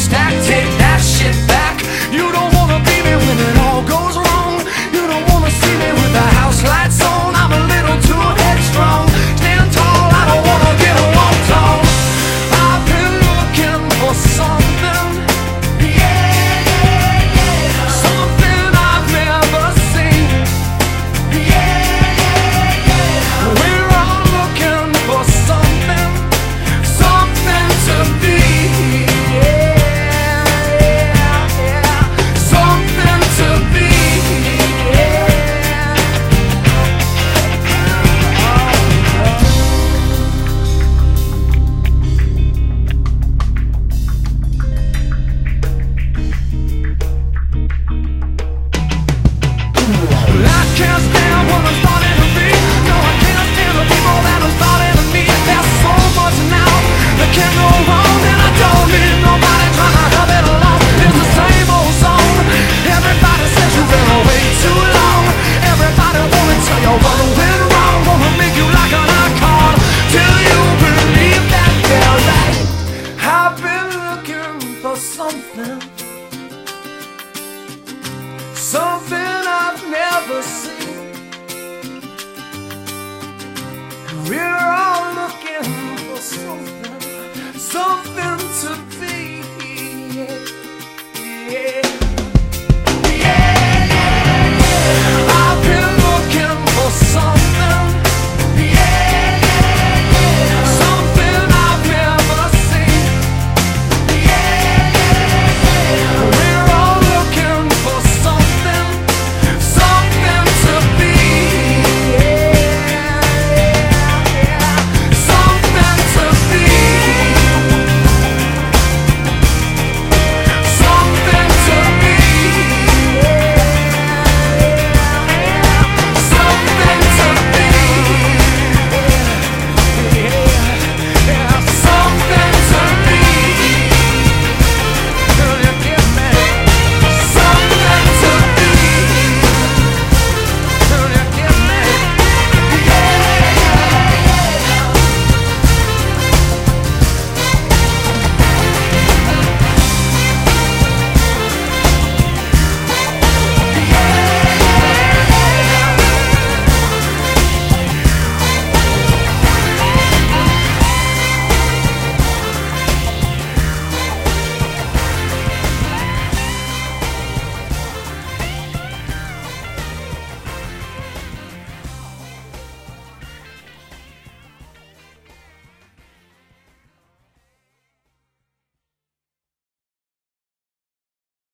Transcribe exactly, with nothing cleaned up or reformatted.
stack, take that shit back. You don't wanna be me when it all goes wrong. You don't wanna see me with the house lights on. I'm a little too headstrong. Stand tall, I don't wanna get walked on. I've been looking for something, yeah, yeah, yeah. Something I've never seen, yeah, yeah, yeah. We're all looking for something, something to be, yeah, yeah, yeah. Something to be, yeah. I can't stand what I'm starting to be. No, I can't stand the people that are starting to meet. There's so much now that can go wrong, and I don't need nobody trying to help it along. It's the same old song. Everybody says you've been away too long. Everybody wanna tell you what went wrong. Wanna make you like an icon till you believe that they're right. I've been looking for something.